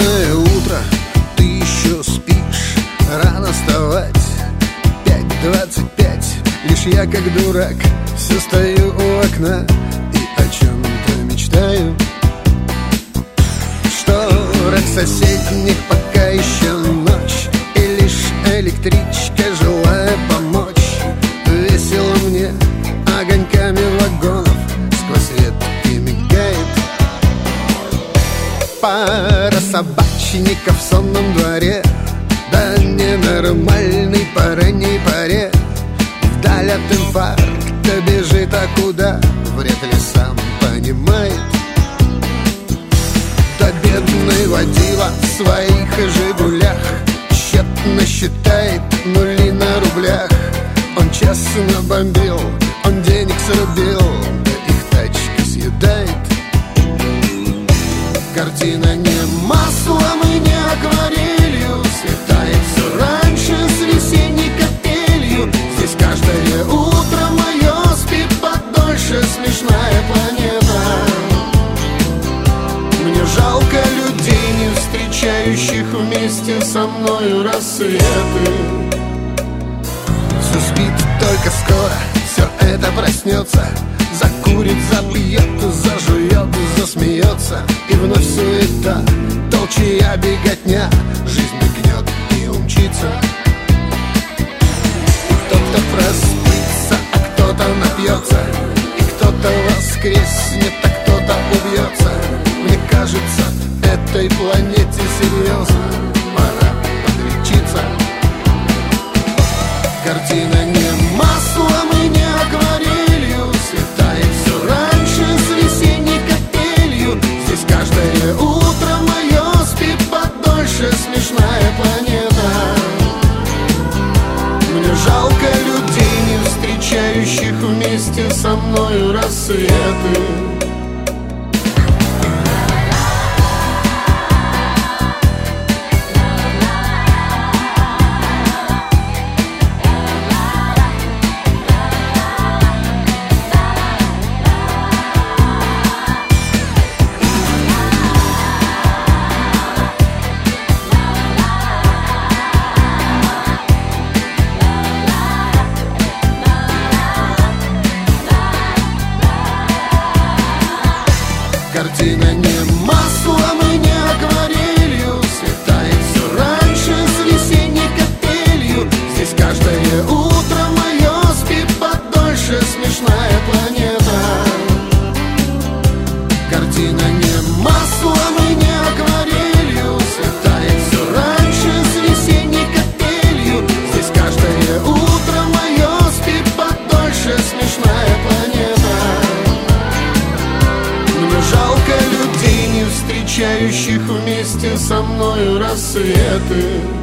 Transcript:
Бедное утро, ты еще спишь, рано вставать, 5:25. Лишь я, как дурак, все стою у окна и о чем-то мечтаю. Шторах соседних пока еще ночь, и лишь электричка, желая помочь, весело мне огоньками вагонов сквозь ветки мигает. Пара собачников в сонном дворе, да ненормальный по ранней поре. Вдаль от инфаркта бежит, а куда, вряд ли сам понимает. Да бедный водила в своих «Жигулях» тщетно считает нули на рублях. Он честно бомбил, он денег срубил, да их тачки съедает. Картина не маслом и не акварелью, светает все раньше с весенней капелью. Здесь каждое утро мое спит подольше, смешная планета. Мне жалко людей, не встречающих вместе со мною рассветы. Все спит, только скоро все это проснется, закурит, запьет, зажует, засмеется. И вновь суета, толчья беготня, жизнь гнет и умчится. Кто-то проспится, а кто-то напьется, и кто-то воскреснет, а кто-то убьется. Мне кажется, этой планете серьезно пора подлечиться. Картина не маслом и не акварелью, светает все раньше с весенней капелью. Здесь каждое утро мое спит подольше, смешная планета. Мне жалко людей, не встречающих вместе со мною рассветы. Картина не маслом и не акварелью, светает все раньше с весенней капелью. Здесь каждое утро мое спит подольше, смешная планета. Картина не маслом и не акварелью, светает все раньше с весенней капелью. Здесь каждое утро мое спит подольше, смешная планета. Мне жалко людей, не встречающих вместе со мною рассветы.